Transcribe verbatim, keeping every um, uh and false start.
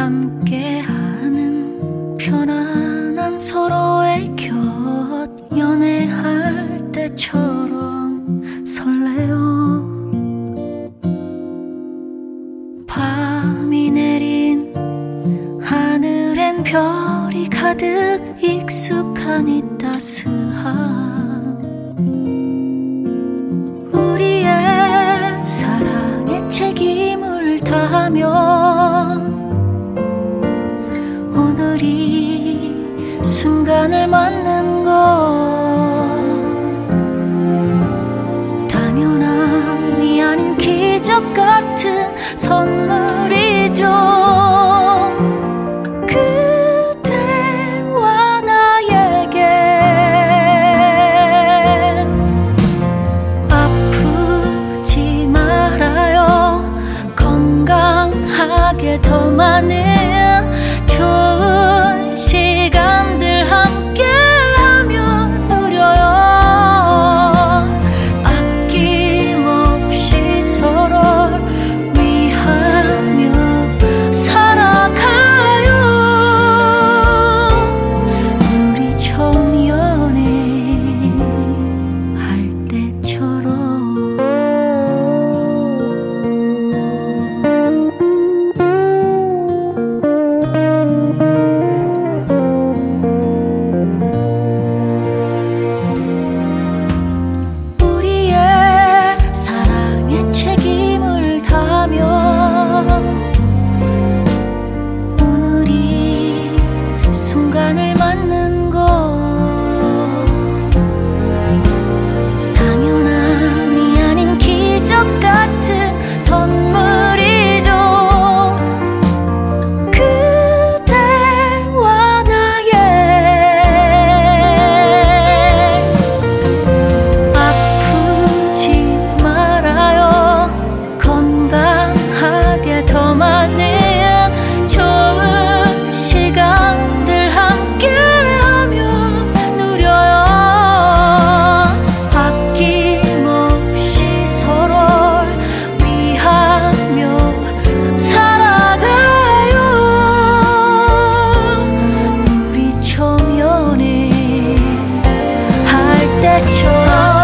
함께하는 편안한 서로의 곁 연애할 때처럼 설레요. 밤이 내린 하늘엔 별이 가득 익숙한 이 따스함, 우리의 사랑에 책임을 다하며 오늘이 순간을 맞는 것 당연함이 아닌 기적 같은 선물이죠. 그대와 나에게 아프지 말아요. 건강하게 더 많은 좋은 시간들 함께하며 누려요. 아낌없이 서로를 위하며 살아가요. 우리 처음 연애할 때처럼. 순간을 맞는 것 당연함이 아닌 기적 같은 선물이죠. 그대와 나의 아프지 말아요. 건강하게 더 많은 좋은 시간들 함께하며 누려요. 아낌없이 서로를 위하며 살아가요. 우리 처음 연애할 때처럼.